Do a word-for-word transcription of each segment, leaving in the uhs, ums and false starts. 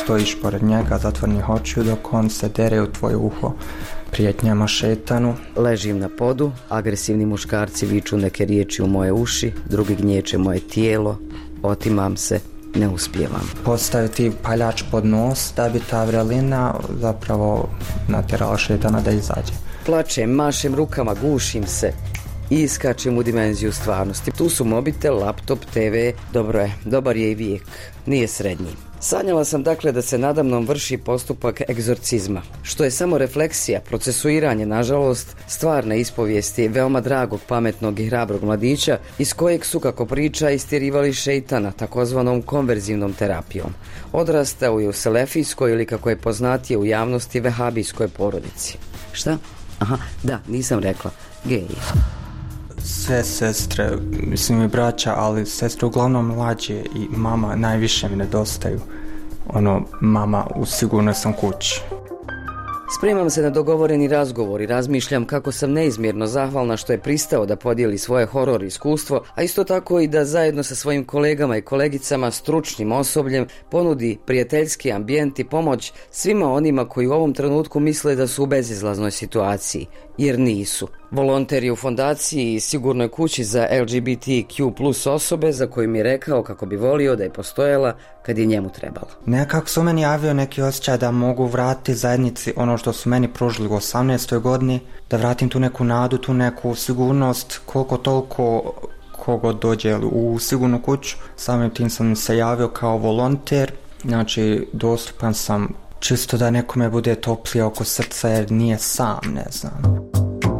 stojiš pored njega zatvorenih očiju dok on se dere u tvoje uho prijetnjama šetanu. Ležim na podu, agresivni muškarci viču neke riječi u moje uši, drugi gnječe moje tijelo, otimam se, ne uspijevam. Postaviti paljač pod nos da bi ta vrelina zapravo natjerala šetana da izađe. Plačem, mašem rukama, gušim se i iskačem u dimenziju stvarnosti. Tu su mobitel, laptop, te ve, dobro je, dobar je i vijek, nije srednji. Sanjala sam dakle da se nadamnom vrši postupak egzorcizma, što je samo refleksija, procesuiranje, nažalost, stvarne ispovijesti veoma dragog, pametnog i hrabrog mladića iz kojeg su, kako priča, istjerivali šeitana, takozvanom konverzivnom terapijom. Odrastao je u selefijskoj ili, kako je poznatije u javnosti, vehabijskoj porodici. Šta? Aha, da, nisam rekla. Gej. Sve sestre, mislim i braća, ali sestre uglavnom mlađe i mama najviše mi nedostaju. Ono, mama u sigurnoj sam kući. Spremam se na dogovoreni razgovor i razmišljam kako sam neizmjerno zahvalna što je pristao da podijeli svoje horor iskustvo, a isto tako i da zajedno sa svojim kolegama i kolegicama, stručnim osobljem, ponudi prijateljski ambijent i pomoć svima onima koji u ovom trenutku misle da su u bezizlaznoj situaciji, jer nisu. Volonter je u fondaciji i sigurnoj kući za el ge be te kju plus osobe, za koju mi je rekao kako bi volio da je postojala kad je njemu trebalo. Nekako su meni javio neki osjećaj da mogu vratiti zajednici ono što su meni pružili u osamnaestoj godini, da vratim tu neku nadu, tu neku sigurnost, koliko toliko kogo dođe u sigurnu kuću. Samim tim sam se javio kao volonter, znači dostupan sam čisto da nekome bude toplije oko srca jer nije sam, ne znam.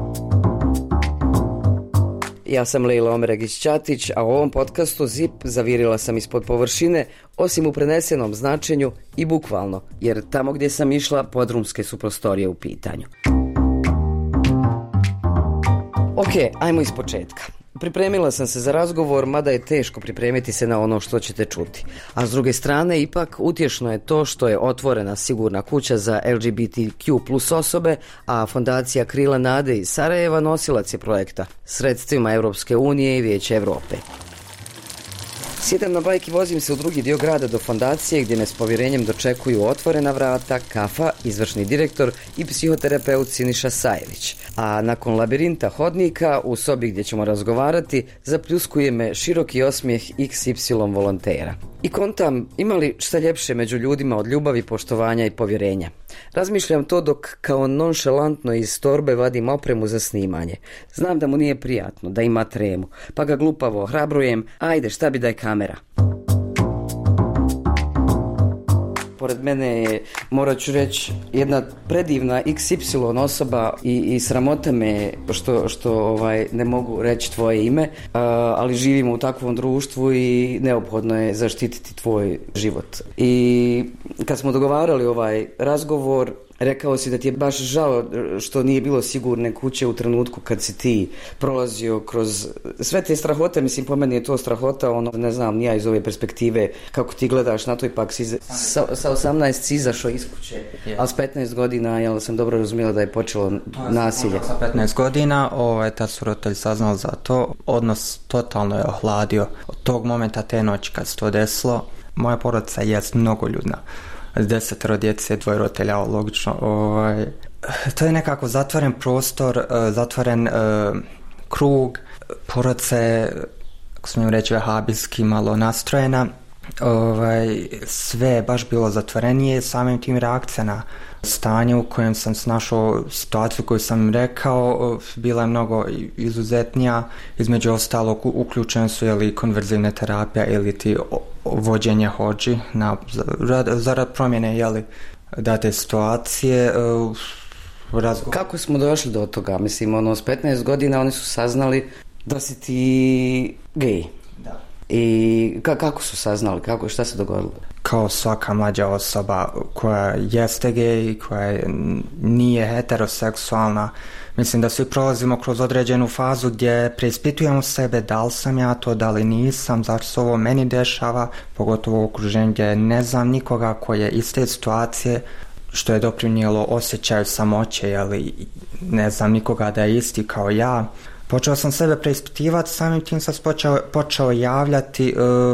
Ja sam Lejla Omeregić-Ćatić, a u ovom podcastu Zip zavirila sam ispod površine, osim u prenesenom značenju i bukvalno, jer tamo gdje sam išla podrumske su prostorije u pitanju. Ok, ajmo iz početka. Pripremila sam se za razgovor, mada je teško pripremiti se na ono što ćete čuti. A s druge strane, ipak utješno je to što je otvorena sigurna kuća za el ge be te kju plus osobe, a fondacija Krila nade iz Sarajeva nosilac je projekta sredstvima Europske unije i Vijeća Europe. Sjedam na bajk i vozim se u drugi dio grada do fondacije gdje me s povjerenjem dočekuju otvorena vrata, kafa, izvršni direktor i psihoterapeut Siniša Sajević. A nakon labirinta hodnika u sobi gdje ćemo razgovarati zapljuskuje me široki osmijeh iks ipsilon volontera. I kontam, ima li šta ljepše među ljudima od ljubavi, poštovanja i povjerenja? Razmišljam to dok kao nonšalantno iz torbe vadim opremu za snimanje. Znam da mu nije prijatno, da ima tremu, pa ga glupavo ohrabrujem, ajde šta bi da je kamera. Pored mene je, morat ću reći, jedna predivna iks ipsilon osoba i, i sramota me što, što ovaj, ne mogu reći tvoje ime, uh, ali živimo u takvom društvu i neophodno je zaštititi tvoj život. I kad smo dogovarali ovaj razgovor, rekao si da ti je baš žao što nije bilo sigurne kuće u trenutku kad si ti prolazio kroz sve te strahote. Mislim, po meni je to strahota, ono, ne znam, nija iz ove perspektive kako ti gledaš na to, ipak si sa, sa osamnaest si izašao iz kuće, yeah. Ali s petnaest godina, jel sam dobro razumjela da je počelo nasilje. Sa petnaest godina, ovaj, tad su roditelji saznali za to, odnos totalno je ohladio. Od tog momenta, te noći kad se to desilo, moja porodica je mnogoljudna. Desetero djece, dvoje roditelja, logično. Ovaj, to je nekako zatvoren prostor, zatvoren uh, krug, porodica je, ako smijem reći, vehabijski malo nastrojena. Ovaj, sve je baš bilo zatvorenije, samim tim reakcija na stanje u kojem sam se našao, situaciju koju sam rekao, bila je mnogo izuzetnija. Između ostalog uključene su ili konverzivne terapija ili ti vođenje hodži na, zarad promjene jeli, date situacije. Razgovor. Kako smo došli do toga? Mislim, ono, s petnaest godina oni su saznali da si ti gej. Da. I ka- kako su saznali? Kako, šta se dogodilo? Kao svaka mlađa osoba koja jeste gej, koja nije heteroseksualna, mislim da svi prolazimo kroz određenu fazu gdje preispitujemo sebe, da li sam ja to, da li nisam, zašto se ovo meni dešava, pogotovo u okruženju gdje ne znam nikoga koji je iz te situacije, što je doprinijelo osjećaju samoće, ali ne znam nikoga da je isti kao ja. Počeo sam sebe preispitivati, samim tim sam počeo, počeo javljati uh,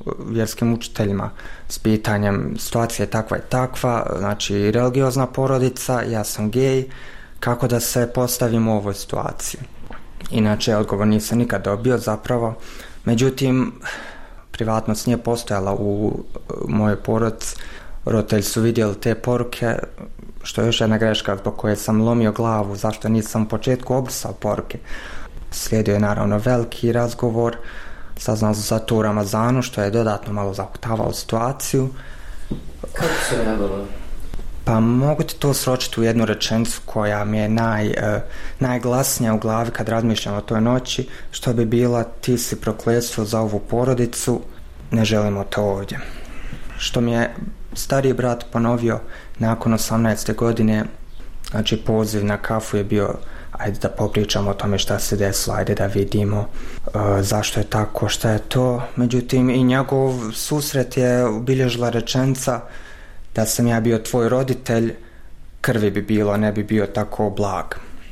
vjerskim učiteljima s pitanjem situacija je takva i takva, znači religiozna porodica, ja sam gej, kako da se postavim u ovoj situaciji. Inače, odgovor nisam nikad dobio zapravo, međutim, privatnost nije postojala u mojoj porodici, roditelji su vidjeli te poruke, što je još jedna greška zbog koje sam lomio glavu, zašto nisam u početku obrisao poruke. Slijedio je naravno veliki razgovor, saznao sam za to u Ramazanu, što je dodatno malo zahutavalo situaciju. Kako se reagovalo? Pa mogu ti to sročiti u jednu rečenicu koja mi je naj, uh, najglasnija u glavi kad razmišljam o toj noći, što bi bila: ti si prokletstvo za ovu porodicu, ne želimo te ovdje. Što mi je stariji brat ponovio nakon osamnaeste godine, znači poziv na kafu je bio: ajde da popričamo o tome šta se desilo, ajde da vidimo uh, zašto je tako, šta je to. Međutim, i njegov susret je obilježila rečenica: da sam ja bio tvoj roditelj, krvi bi bilo, ne bi bio tako blag.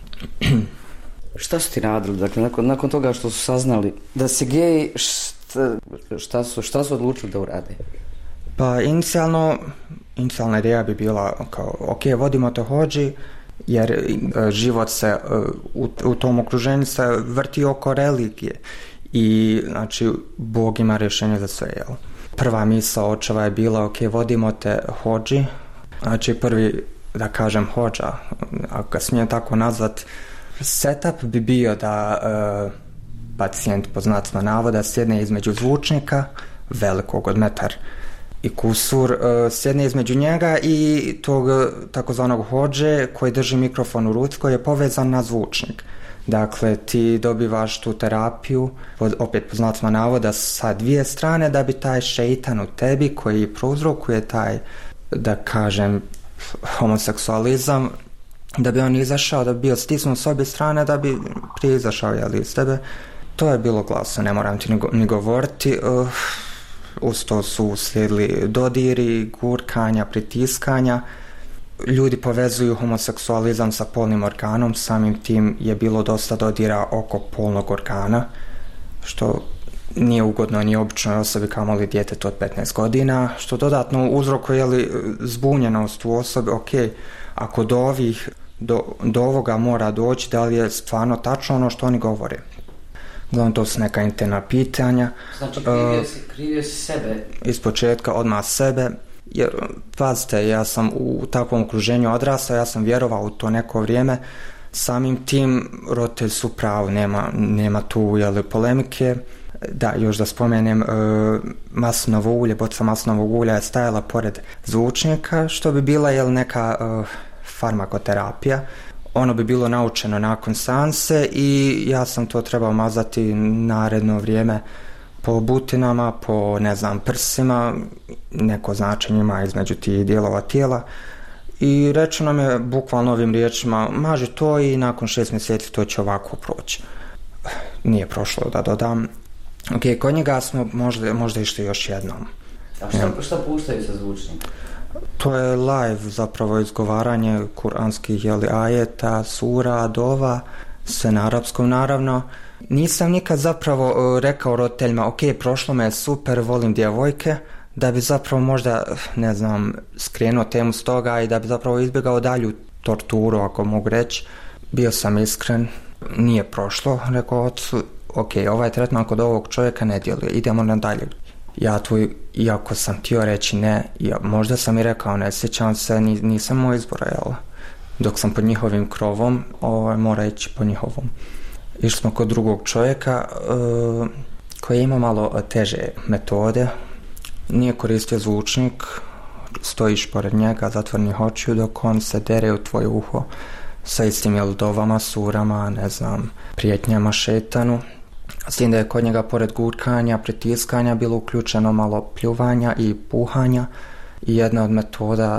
Šta su ti radili? Dakle, nakon, nakon toga što su saznali da si gej, šta, šta, su, šta su odlučili da urade? Pa inicijalno, inicijalna ideja bi bila kao: ok, vodimo te hodži, jer uh, život se uh, u, u tom okruženju se vrti oko religije i znači Bog ima rješenje za sve, jel? Prva misao očeva je bila: ok, vodimo te hodži, znači prvi, da kažem, hodža, ako ga smijem tako nazvat, setup bi bio da uh, pacijent, po znacima navoda, sjedne između zvučnika velikog od metar i kusur, uh, sjedne između njega i tog takozvanog hodže koji drži mikrofon u ruci, koji je povezan na zvučnik. Dakle, ti dobivaš tu terapiju, opet po znacima navoda, sa dvije strane, da bi taj šeitan u tebi koji prouzrokuje taj, da kažem, homoseksualizam, da bi on izašao, da bi bio stisnut s obje strane, da bi prije izašao, jel, iz tebe. To je bilo glasno, ne moram ti ni, ni govoriti. Uh, uz to su uslijedili dodiri, gurkanja, pritiskanja. Ljudi povezuju homoseksualizam sa polnim organom, samim tim je bilo dosta dodira oko polnog organa, što nije ugodno ni običnoj osobi, kamoli djetetu od petnaest godina, što dodatno uzrokuje li zbunjenost u osobi. Ok, ako do ovih, do, do ovoga mora doći, da li je stvarno tačno ono što oni govore? Uglavnom, to su neka interna pitanja. Znači, krivio si, krivio si sebe? Iz početka, odmah sebe. Jer, pazite, ja sam u takvom okruženju odrastao, ja sam vjerovao u to neko vrijeme, samim tim roditelji su pravi, nema, nema tu, jel, polemike. Da, još da spomenem, e, maslinovo ulje, boca maslinovog ulja je stajala pored zvučnika, što bi bila, jel, neka e, farmakoterapija. Ono bi bilo naučeno nakon seanse i ja sam to trebao mazati naredno vrijeme po butinama, po, ne znam, prsima, neko značenje ima između tih dijelova tijela. I rečeno nam je bukvalno ovim riječima: maži to i nakon šest mjeseci to će ovako proći. Nije prošlo, da dodam. Ok, kod njega smo možda, možda išli još jednom. A šta, šta puštaju sa zvučnika? To je live, zapravo izgovaranje kuranskih, jeli, ajeta, sura, dova, sve na arapskom naravno. Nisam nikad zapravo uh, rekao roditeljima: ok, prošlo me je super, volim djevojke, da bi zapravo možda, ne znam, skrenuo temu s toga i da bi zapravo izbjegao dalju torturu, ako mogu reći. Bio sam iskren, nije prošlo, rekao ocu: ok, ovaj tretman kod ovog čovjeka ne djeluje, idemo nadalje. Ja tu, iako sam htio reći ne, ja, možda sam i rekao ne, sjećam se, nisam moj izbora, jel? Dok sam pod njihovim krovom, ovaj, mora ići po njihovom. Išli smo kod drugog čovjeka uh, koji ima malo teže metode, nije koristio zvučnik, stojiš pored njega, zatvornih očiju, dok on se dere u tvoje uho sa istim, jel, dovama, surama, ne znam, prijetnjama šetanu. S tim da je kod njega pored gurkanja, pritiskanja bilo uključeno malo pljuvanja i puhanja i jedna od metoda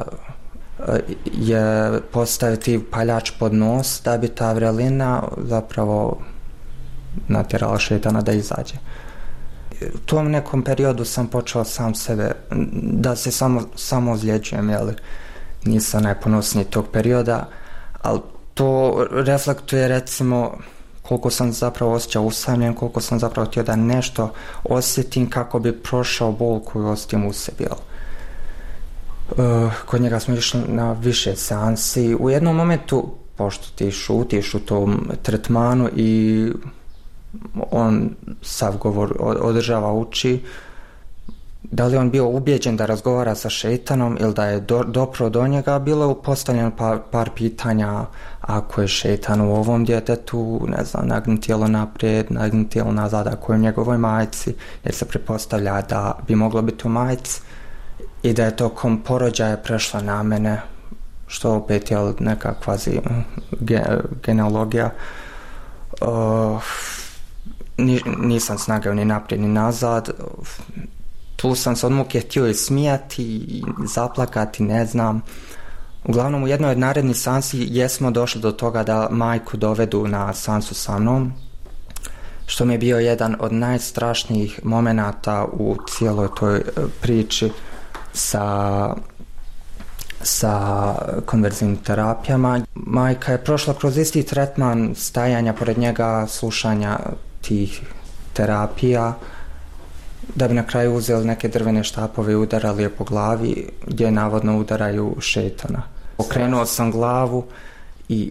je postaviti paljač pod nos da bi ta vrelina zapravo natjerala šetana da izađe. U tom nekom periodu sam počeo sam sebe da se samo, samo ozljeđujem, jel, nisam najponosniji tog perioda, ali to reflektuje recimo koliko sam zapravo osjećao usamljen, koliko sam zapravo htio da nešto osjetim kako bi prošao bol koju osjetim u sebi. Uh, kod njega smo išli na više seansi. U jednom momentu, pošto ti šutiš u tom tretmanu i on sav govor održava, uči, da li on bio ubijeđen da razgovara sa šejtanom ili da je do, dopro do njega, bilo je postavljeno par, par pitanja. Ako je šejtan u ovom djetetu, ne znam, nagni tijelo naprijed, nagni tijelo nazad, ako je u njegovoj majci, jer se pretpostavlja da bi moglo biti u majci i da je tokom porođaja prešlo na mene, što opet je neka kvazi ge, genealogija. Uh, nisam snagao ni naprijed ni nazad. Tu sam se od muke htio i smijati i zaplakati, ne znam. Uglavnom u jednoj od narednih seansi jesmo došli do toga da majku dovedu na seansu sa mnom, što mi je bio jedan od najstrašnijih momenata u cijeloj toj priči sa sa konverzivnim terapijama. Majka je prošla kroz isti tretman stajanja pored njega, slušanja tih terapija, da bi na kraju uzeli neke drvene štapove i udarali je po glavi, gdje navodno udaraju šejtana. Okrenuo sam glavu i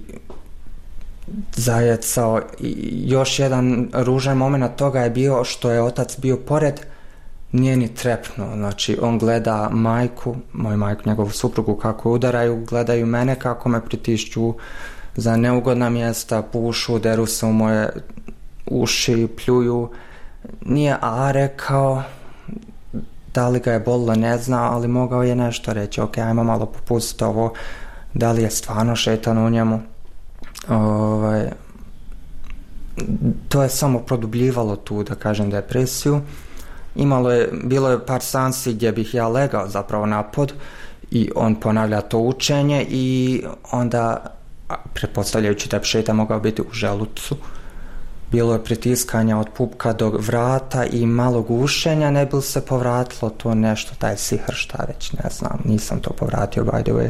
zajecao. I još jedan ružan moment toga je bio što je otac bio pored, nije ni trepnuo. Znači on gleda majku, moju majku, njegovu suprugu kako udaraju, gledaju mene kako me pritišću za neugodna mjesta, pušu, deru se u moje uši, pljuju. Nije a rekao, da li ga je bolilo ne zna, ali mogao je nešto reći. Ok, ajmo malo popustiti ovo, da li je stvarno šejtan u njemu. Ovaj, to je samo produbljivalo tu, da kažem, depresiju. Imalo je, bilo je par seansi gdje bih ja legao zapravo na pod i on ponavlja to učenje i onda, pretpostavljajući da bi šejtan mogao biti u želucu, bilo je pritiskanja od pupka do vrata i malo gušenja, ne bi se povratilo to nešto, taj sihr, šta već, ne znam, nisam to povratio, by the way.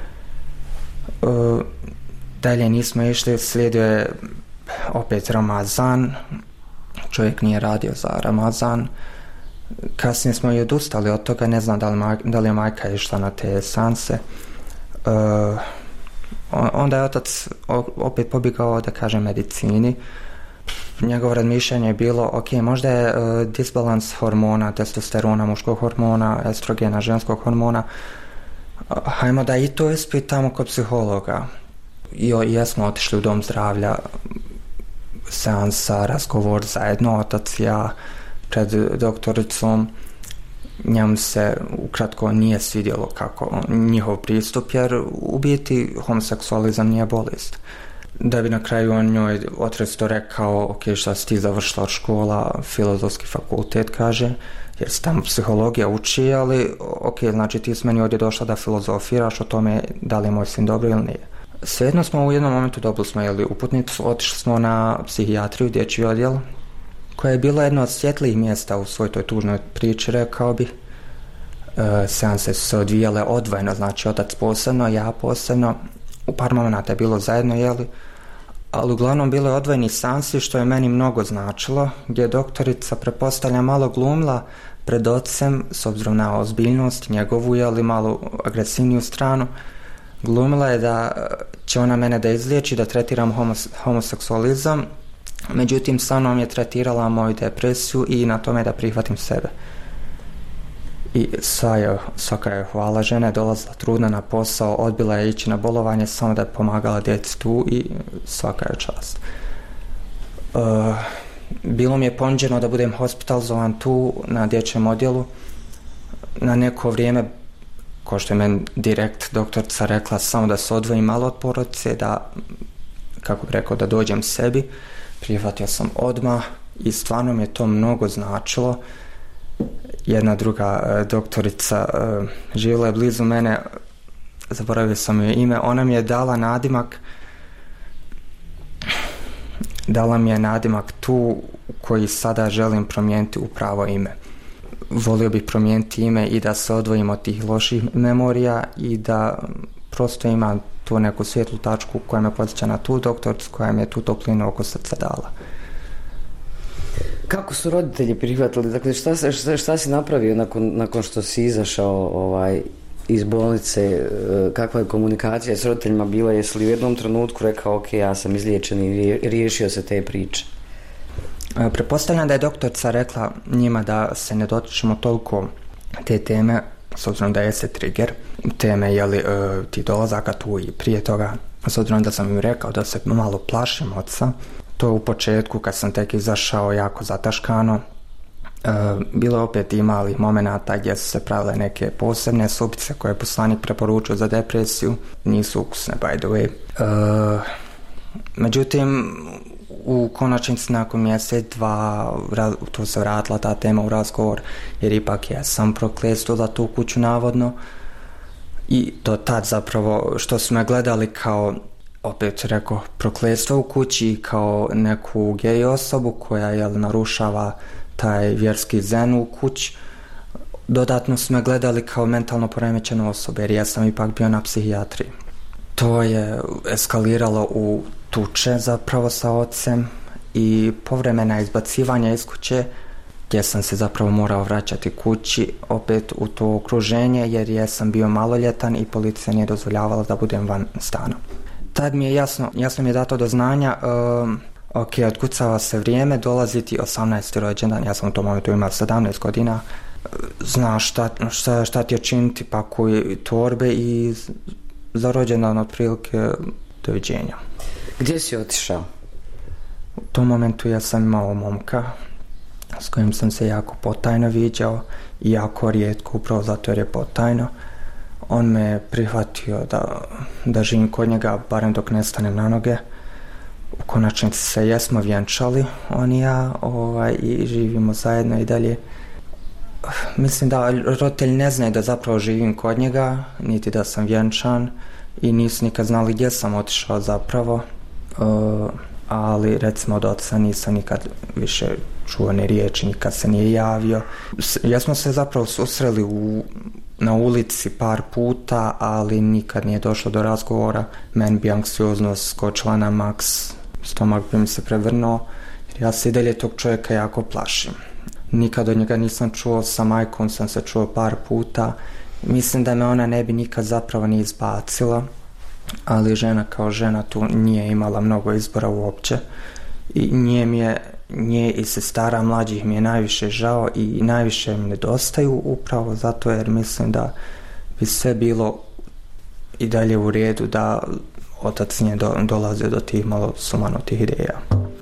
Uh, dalje nismo išli, slijedio je opet Ramazan, čovjek nije radio za Ramazan. Kasnije smo i odustali od toga, ne znam da li, maj, da li je majka išla na te seanse. Uh, onda je otac opet pobjegao, da kažem, medicini. Njegovo razmišljanje je bilo, ok, možda je uh, disbalans hormona, testosterona, muškog hormona, estrogena, ženskog hormona. Uh, hajmo da i to ispitamo kod psihologa. I jesmo otišli u dom zdravlja, seansa, razgovor zajedno, otac i ja pred doktoricom. Njemu se ukratko nije svidjelo kako njihov pristup, jer u biti homoseksualizam nije bolest. Da bi na kraju on njoj otresto rekao, ok, šta si ti završila od škola, filozofski fakultet, kaže, jer se tamo psihologija uči, ali ok, znači ti si meni ovdje došla da filozofiraš o tome da li je moj sin dobro ili nije. Svejedno smo u jednom momentu dobili smo jeli uputnicu, otišli smo na psihijatriju, dječji odjel, koja je bila jedno od svjetlijih mjesta u svoj toj tužnoj priči, rekao bi. E, seanse su se odvijale odvojeno, znači otac posebno, ja posebno, u par momenata je bilo zajedno, jeli, ali uglavnom bilo je odvojeni seansi, što je meni mnogo značilo, gdje je doktorica, pretpostavlja, malo glumila pred ocem, s obzirom na ozbiljnost njegovu, jeli, malo agresivniju stranu. Glumila je da će ona mene da izliječi, da tretiram homos- homoseksualizam, međutim sa mnom je tretirala moju depresiju i na tome da prihvatim sebe. I sva je, svaka je hvala, žena je dolazila trudna na posao, odbila je ići na bolovanje samo da je pomagala djeci tu i svaka je čast. Uh, bilo mi je ponuđeno da budem hospitalizovan tu na dječjem odjelu na neko vrijeme, ko što je meni direkt doktorica rekla, samo da se odvojim malo od porodice, da, kako bih rekao, da dođem sebi. Prihvatio sam odmah i stvarno mi je to mnogo značilo. Jedna druga e, doktorica e, živjela je blizu mene, zaboravio sam joj ime, ona mi je dala nadimak dala mi je nadimak tu koji sada želim promijeniti u pravo ime. Volio bih promijeniti ime i da se odvojim od tih loših memorija i da prosto ima tu neku svijetlu tačku koja me podsjeća na tu doktoricu koja mi je tu toplinu oko srca dala. Kako su roditelji prihvatili? Dakle, šta, šta, šta si napravio nakon, nakon što si izašao ovaj, iz bolnice? Kakva je komunikacija s roditeljima bila? Jesi li u jednom trenutku rekao ok, ja sam izliječen i riješio se te priče? Pretpostavljam da je doktorica rekla njima da se ne dotičemo toliko te teme, s obzirom da je se trigger teme, jeli, ti dolazaka tu i prije toga, s obzirom da sam im rekao da se malo plašim oca. To u početku, kad sam tek izašao, jako zataškano. E, bilo opet i malih momenata gdje su se pravile neke posebne supice koje je poslanik preporučio za depresiju. Nisu ukusne, by the way. E, međutim, u konačnici nakon mjesec, dva, tu se vratila ta tema u razgovor, jer ipak ja sam prokletstvo za tu kuću navodno. I do tad zapravo što su me gledali kao, opet rekao, prokletstvo u kući, kao neku gej osobu koja jel, narušava taj vjerski zen u kući. Dodatno su me gledali kao mentalno poremećenu osobu, jer ja sam ipak bio na psihijatriji. To je eskaliralo u tuče zapravo sa ocem i povremena izbacivanja iz kuće, gdje sam se zapravo morao vraćati kući opet u to okruženje, jer ja sam bio maloljetan i policija nije dozvoljavala da budem van stana. Tad mi je jasno, jasno mi je dato do znanja, um, ok, otkucava se vrijeme, dolazi ti osamnaesti rođendan, ja sam u tom momentu imao sedamnaest godina, znaš šta, šta, šta ti je činiti, pakuj torbe i za rođendan otprilike doviđenja. Gdje si otišao? U tom momentu ja sam imao momka s kojim sam se jako potajno viđao i jako rijetko, upravo zato jer je potajno. On me prihvatio da, da živim kod njega, barem dok ne stanem na noge. U konačnici se jesmo vjenčali, on i ja, ovaj, i živimo zajedno i dalje. Mislim da roditelji ne znaju da zapravo živim kod njega, niti da sam vjenčan i nisu nikad znali gdje sam otišao zapravo. Uh, ali recimo od oca nisam nikad više čuo ni riječi, nikad se nije javio. Jesmo se zapravo susreli u, na ulici par puta, ali nikad nije došlo do razgovora. Meni bi anksioznost skočila na maks, stomak bi mi se prevrnuo, jer ja se i dalje tog čovjeka jako plašim. Nikad od njega nisam čuo, sa majkom sam se čuo par puta. Mislim da me ona ne bi nikad zapravo ni izbacila, ali žena kao žena tu nije imala mnogo izbora uopće i nje mi je, nje i sestara mlađih mi je najviše žao i najviše mi nedostaju, upravo zato jer mislim da bi sve bilo i dalje u redu da otac nije do, dolazio do tih malo sumanutih ideja.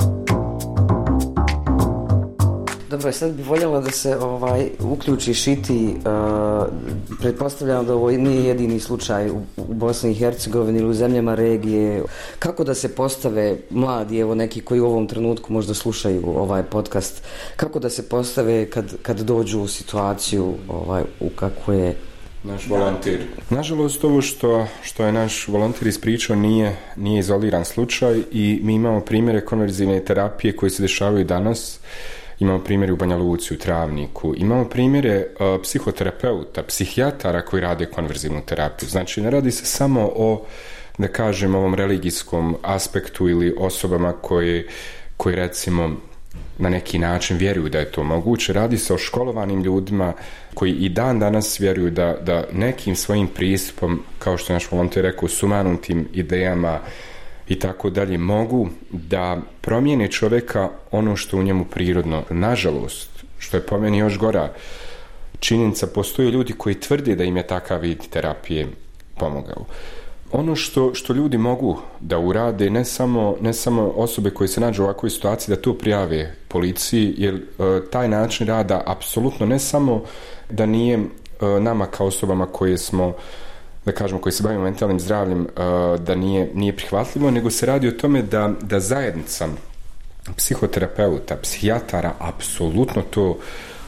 Dobro, sad bih voljela da se ovaj, uključiš i ti. Uh, pretpostavljam da ovo nije jedini slučaj u, u Bosni i Hercegovini ili u zemljama regije. Kako da se postave mladi, evo neki koji u ovom trenutku možda slušaju ovaj podcast, kako da se postave kad, kad dođu u situaciju ovaj, u kako je naš volonter. Nažalost, ovo što, što je naš volonter ispričao nije, nije izoliran slučaj i mi imamo primjere konverzivne terapije koje se dešavaju danas. Imamo primjere u Banja Luci, u Travniku, imamo primjere uh, psihoterapeuta, psihijatara koji rade konverzivnu terapiju. Znači, ne radi se samo o, da kažem, ovom religijskom aspektu ili osobama koje, koji recimo na neki način vjeruju da je to moguće. Radi se o školovanim ljudima koji i dan danas vjeruju da, da nekim svojim pristupom, kao što je naš volonter rekao, sumanutim idejama i tako dalje, mogu da promijene čovjeka ono što u njemu prirodno. Nažalost, što je po meni još gora činjenica, postoje ljudi koji tvrde da im je takav vid terapije pomogao. Ono što, što ljudi mogu da urade, ne samo, ne samo osobe koje se nađu u ovakvoj situaciji, da to prijave policiji, jer e, taj način rada apsolutno ne samo da nije e, nama kao osobama koje smo, da kažemo, koji se bavimo mentalnim zdravljem, da nije, nije prihvatljivo, nego se radi o tome da, da zajednica psihoterapeuta, psihijatara apsolutno to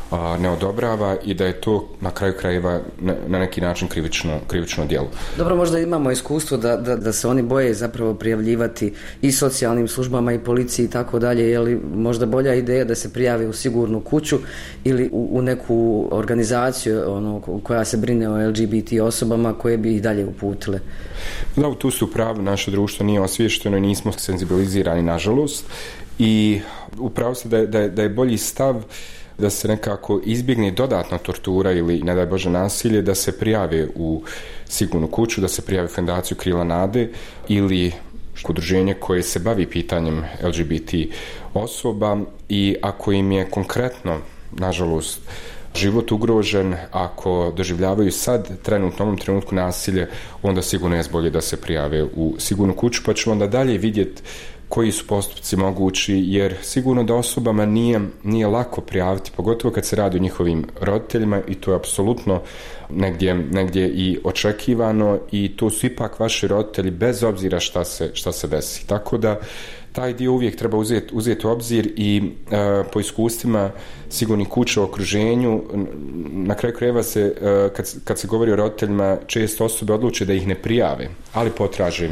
ne odobrava i da je to na kraju krajeva na neki način krivično, krivično djelo. Dobro, možda imamo iskustvo da, da, da se oni boje zapravo prijavljivati i socijalnim službama i policiji i tako dalje, je li možda bolja ideja da se prijave u sigurnu kuću ili u, u neku organizaciju ono, koja se brine o L G B T osobama koje bi ih dalje uputile? Da, tu su pravi, naše društvo nije osviješteno i nismo senzibilizirani, nažalost, i upravo se da je, da je, da je bolji stav da se nekako izbjegne dodatna tortura ili, ne daj Bože, nasilje, da se prijave u sigurnu kuću, da se prijave u Fondaciju Krila nade ili udruženje koje se bavi pitanjem L G B T osoba i ako im je konkretno, nažalost, život ugrožen, ako doživljavaju sad trenutno, u ovom trenutku nasilje, onda sigurno je bolje da se prijave u sigurnu kuću, pa ćemo onda dalje vidjeti koji su postupci mogući, jer sigurno da osobama nije, nije lako prijaviti, pogotovo kad se radi o njihovim roditeljima i to je apsolutno negdje, negdje i očekivano i to su ipak vaši roditelji bez obzira šta se, šta se desi. Tako da taj dio uvijek treba uzeti, uzeti u obzir i e, po iskustvima sigurnih kuća u okruženju, na kraju krajeva se, e, kad, kad se govori o roditeljima, često osobe odluče da ih ne prijave, ali potraže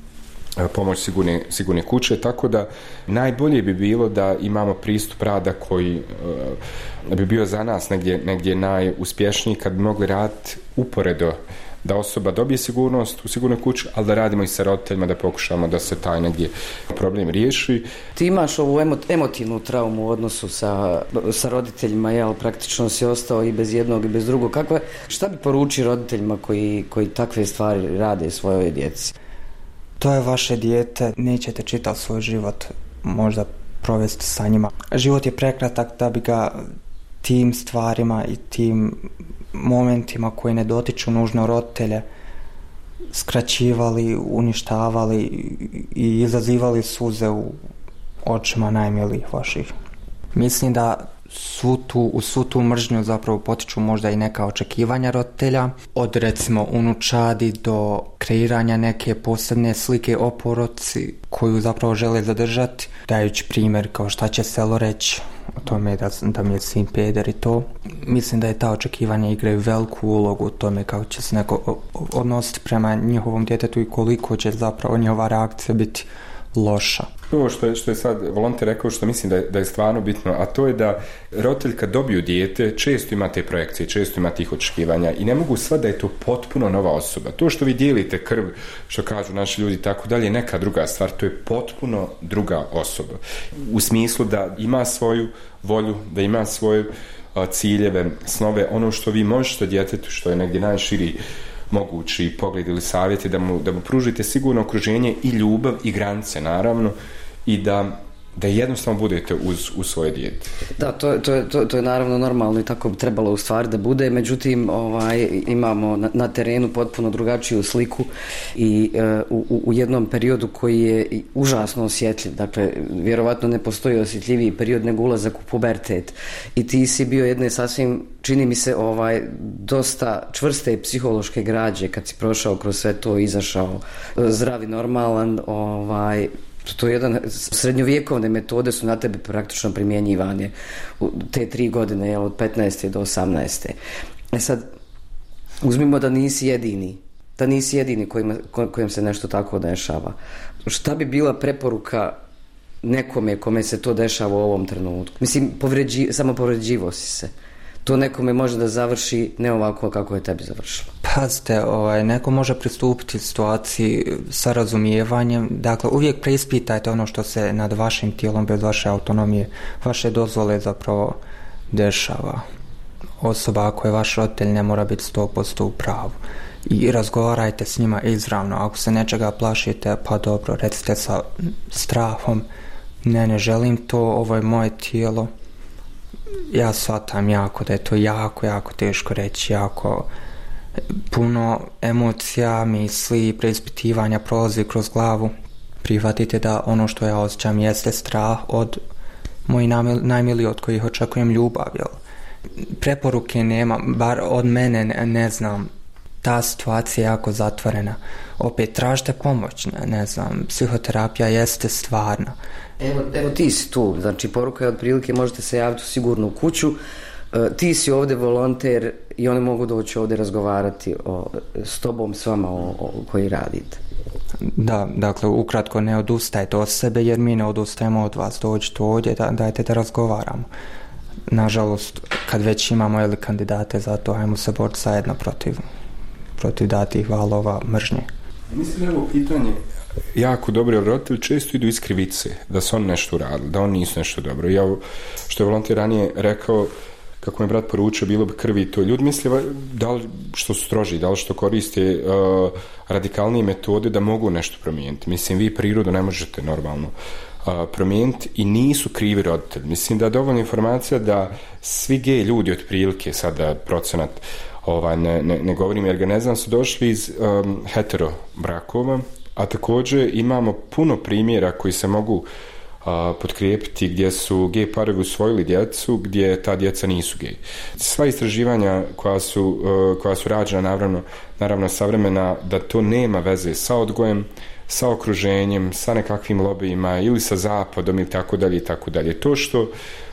pomoć sigurne, sigurne kuće, tako da najbolje bi bilo da imamo pristup rada koji uh, bi bio za nas negdje, negdje najuspješniji kad bi mogli raditi uporedo da osoba dobije sigurnost u sigurnoj kući, ali da radimo i sa roditeljima da pokušamo da se taj negdje problem riješi. Ti imaš ovu emo, emotivnu traumu u odnosu sa, sa roditeljima, jel, praktično si ostao i bez jednog i bez drugog. Kakva, šta bi poručio roditeljima koji, koji takve stvari rade svojoj djeci? To je vaše dijete, nećete čitav svoj život možda provesti sa njima. Život je prekratak da bi ga tim stvarima i tim momentima koji ne dotiču nužno roditelje skraćivali, uništavali i izazivali suze u očima najmilijih vaših. Mislim da svu tu, u svu tu mržnju zapravo potiču možda i neka očekivanja roditelja, od recimo unučadi do kreiranja neke posebne slike o poroci koju zapravo žele zadržati, dajući primjer kao šta će selo reći o tome da, da mi je sin peder i to. Mislim da je ta očekivanja igraju veliku ulogu u tome kako će se neko odnositi prema njihovom djetetu i koliko će zapravo njihova reakcija biti loša. Ovo što je, što je sad volonter rekao, što mislim da je, da je stvarno bitno, a to je da roditelj kad dobiju dijete često ima te projekcije, često ima tih očekivanja i ne mogu sva da je to potpuno nova osoba. To što vi dijelite krv, što kažu naši ljudi tako dalje, neka druga stvar, to je potpuno druga osoba. U smislu da ima svoju volju, da ima svoje a, ciljeve, snove, ono što vi možete djetetu, što je negdje najširi mogući pogled ili savjeti, da mu, da mu pružite sigurno okruženje i ljubav i granice naravno i da, da jednostavno budete uz, uz svoje dijete. Da, to, to, to, to je naravno normalno i tako bi trebalo u stvari da bude, međutim ovaj, imamo na, na terenu potpuno drugačiju sliku i uh, u, u jednom periodu koji je užasno osjetljiv, dakle vjerovatno ne postoji osjetljiviji period nego ulazak u pubertet i ti si bio jedne sasvim, čini mi se, ovaj, dosta čvrste psihološke građe kad si prošao kroz sve to, izašao zdravi, normalan, ovaj, to je jedan, srednjovjekovne metode su na tebe praktično primjenjivane u te tri godine, jel, od petnaeste do osamnaeste. E sad, uzmimo da nisi jedini, da nisi jedini kojima, kojem se nešto tako dešava. Šta bi bila preporuka nekome kome se to dešava u ovom trenutku? Mislim, povređi, samo povređivo si se. To nekome može da završi ne ovako kako je tebi završilo. Pazite, ovaj, neko može pristupiti situaciji sa razumijevanjem. Dakle, uvijek preispitajte ono što se nad vašim tijelom bez vaše autonomije, vaše dozvole zapravo dešava. Osoba ako je vaš roditelj ne mora biti sto posto u pravu. I razgovarajte s njima izravno. Ako se nečega plašite, pa dobro, recite sa strahom, ne, ne želim to, ovo je moje tijelo. Ja shvatam jako da je to jako, jako teško reći, jako puno emocija, misli, preispitivanja prolazi kroz glavu. Prihvatite da ono što ja osjećam jeste strah od mojih najmiliji od kojih očekujem ljubav. Jel? Preporuke nema, bar od mene ne, ne znam, ta situacija je jako zatvorena. Opet tražite pomoć, ne, ne znam, psihoterapija jeste stvarna. Evo, evo ti si tu, znači poruka je otprilike možete se javiti u sigurnu kuću, Ti si ovdje volonter i oni mogu doći ovdje razgovarati o, s tobom, s vama o, o koji radite. Da, dakle, ukratko ne odustajte od sebe jer mi ne odustajemo od vas. Dođite ovdje, da, dajte da razgovaramo. Nažalost, kad već imamo ili kandidate za to, ajmo se boriti zajedno protiv, protiv datih valova mržnje. Mislim da je ovo pitanje jako dobro, jer roditelji često idu iz krivice da su oni nešto uradili, da oni nisu nešto dobro. Ja, što je volonter ranije rekao, kako mi je brat poručio, bilo bi krvi to. Ljudi misle da li što su stroži, da li što koriste uh, radikalnije metode da mogu nešto promijeniti. Mislim, vi prirodu ne možete normalno uh, promijeniti i nisu krivi roditelji. Mislim da je dovoljna informacija da svi gej ljudi otprilike, sada procenat ovaj, ne, ne, ne govorim jer ga ne znam, su došli iz um, hetero brakova, a također imamo puno primjera koji se mogu Uh, potkrijepiti gdje su gej parovi usvojili djecu gdje ta djeca nisu gej. Sva istraživanja koja su, uh, koja su rađena naravno, naravno savremena, da to nema veze sa odgojem, sa okruženjem, sa nekakvim lobijima ili sa zapadom i tako dalje i tako dalje. To što,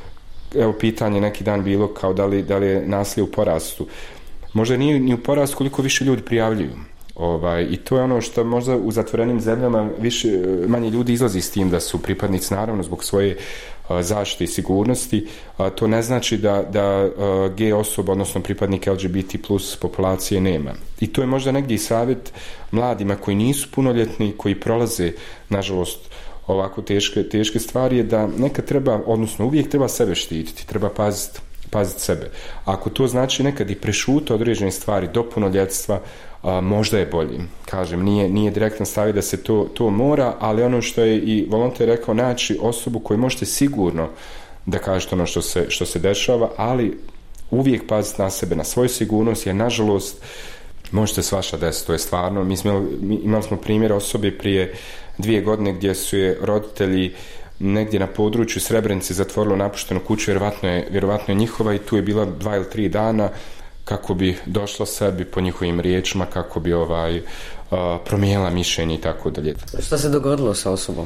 evo pitanje neki dan bilo kao da li, da li je nasilje u porastu. Možda nije ni u porastu koliko više ljudi prijavljuju. Ovaj, i to je ono što možda u zatvorenim zemljama više, manje ljudi izlazi s tim da su pripadnici naravno zbog svoje uh, zaštite i sigurnosti. Uh, to ne znači da, da uh, gej osoba, odnosno pripadnik L G B T plus populacije nema. I to je možda negdje i savjet mladima koji nisu punoljetni, koji prolaze nažalost ovako teške, teške stvari, je da nekad treba, odnosno uvijek treba sebe štititi, treba paziti paziti sebe. Ako to znači nekad i prešuta određene stvari do punoljetstva, a, možda je bolji. Kažem, nije, nije direktan stav da se to, to mora, ali ono što je i volonter rekao, naći osobu koju možete sigurno da kažete ono što se, što se dešava, ali uvijek paziti na sebe, na svoju sigurnost, jer nažalost možete svašta desiti, to je stvarno. Mi smo, mi, imali smo primjer osobe prije dvije godine gdje su je roditelji negdje na području Srebrenice zatvorilo napuštenu kuću, vjerovatno je, vjerovatno je njihova, i tu je bila dva ili tri dana kako bi došla sebi po njihovim riječima, kako bi ovaj, uh, promijenila mišljenje i tako dalje. Šta se dogodilo sa osobom?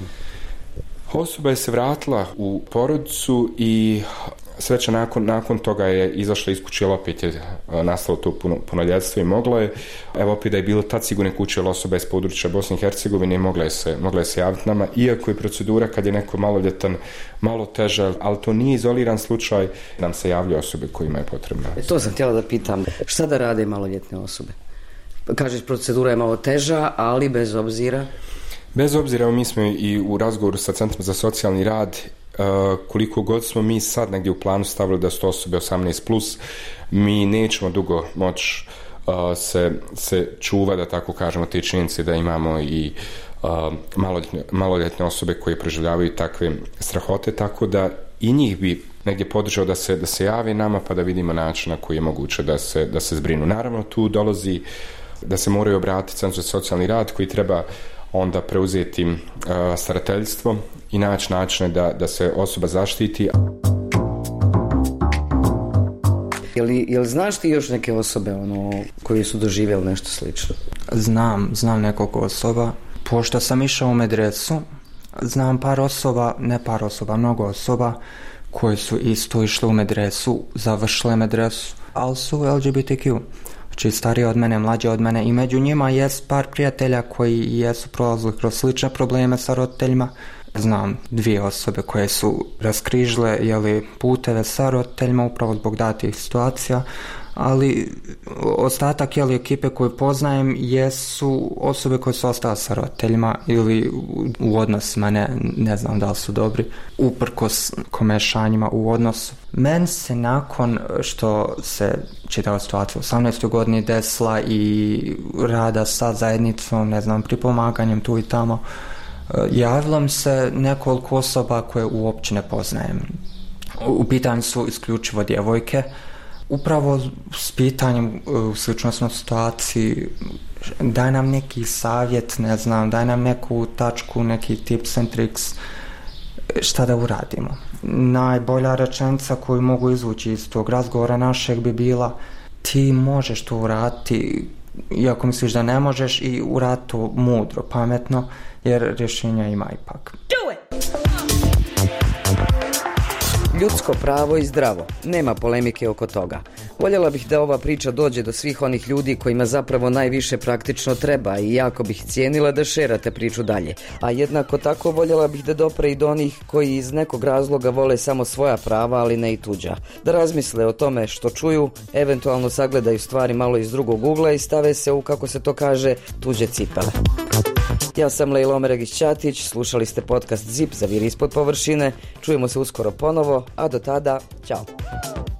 Osoba je se vratila u porodicu i sreća nakon, nakon toga je izašla iz kuće, opet je nastalo to puno, punoljetstvo i mogla je, evo opet da je bilo tad sigurne kuće, ali osoba je iz područja Bosne i Hercegovine, mogla je se, mogla je se javiti nama, iako je procedura kad je neko maloljetan malo teža, ali to nije izoliran slučaj, nam se javljaju osobe kojima je potrebno. E, to sam htjela da pitam, šta da rade maloljetne osobe? Kažeš, procedura je malo teža, ali bez obzira... Bez obzira, mi smo i u razgovoru sa Centrom za socijalni rad, uh, koliko god smo mi sad negdje u planu stavili da su to osobe osamnaest plus, mi nećemo dugo moći uh, se, se čuva, da tako kažemo, te činjenice da imamo i uh, maloljetne, maloljetne osobe koje proživljavaju takve strahote, tako da i njih bi negdje podržao da se, da se jave nama, pa da vidimo način na koji je moguće da se, da se zbrinu. Naravno, tu dolazi da se moraju obratiti Centru za socijalni rad, koji treba onda preuzeti uh, starateljstvo i naći načine da, da se osoba zaštiti. Jel, jel znaš ti još neke osobe ono, koji su doživjeli nešto slično? Znam, znam nekoliko osoba. Pošto sam išao u medresu, znam par osoba, ne par osoba, mnogo osoba koji su isto išli u medresu, završile medresu, ali su L G B T Q. Znači starije od mene, mlađe od mene, i među njima jest par prijatelja koji jesu prolazili kroz slične probleme sa roditeljima. Znam dvije osobe koje su raskrižile jeli, puteve sa roditeljima upravo zbog datih situacija, ali ostatak jeli, ekipe koju poznajem jesu osobe koje su ostale sa roditeljima ili u odnosima, ne, ne znam da li su dobri, uprkos komešanjima u odnosu. Meni se nakon što se čitava situacija u osamnaestoj godini desila i rada sa zajednicom, ne znam, pri pomaganjem tu i tamo, javilo mi se nekoliko osoba koje uopće ne poznajem. U pitanju su isključivo djevojke, upravo s pitanjem u sličnostnoj situaciji, daj nam neki savjet, ne znam, daj nam neku tačku, neki tips and tricks, šta da uradimo. Najbolja rečenica koju mogu izvući iz tog razgovora našeg bi bila: ti možeš to uraditi, iako misliš da ne možeš, i uraditi to mudro, pametno, jer rješenja ima ipak. Ljudsko pravo i zdravo. Nema polemike oko toga. Voljela bih da ova priča dođe do svih onih ljudi kojima zapravo najviše praktično treba i jako bih cijenila da šerate priču dalje. A jednako tako voljela bih da dopre i do onih koji iz nekog razloga vole samo svoja prava, ali ne i tuđa. Da razmisle o tome što čuju, eventualno sagledaju stvari malo iz drugog ugla i stave se u, kako se to kaže, tuđe cipele. Ja sam Lejla Omeregić-Ćatić, slušali ste podcast Zip, zaviri ispod površine. Čujemo se uskoro ponovo, a do tada, ćao.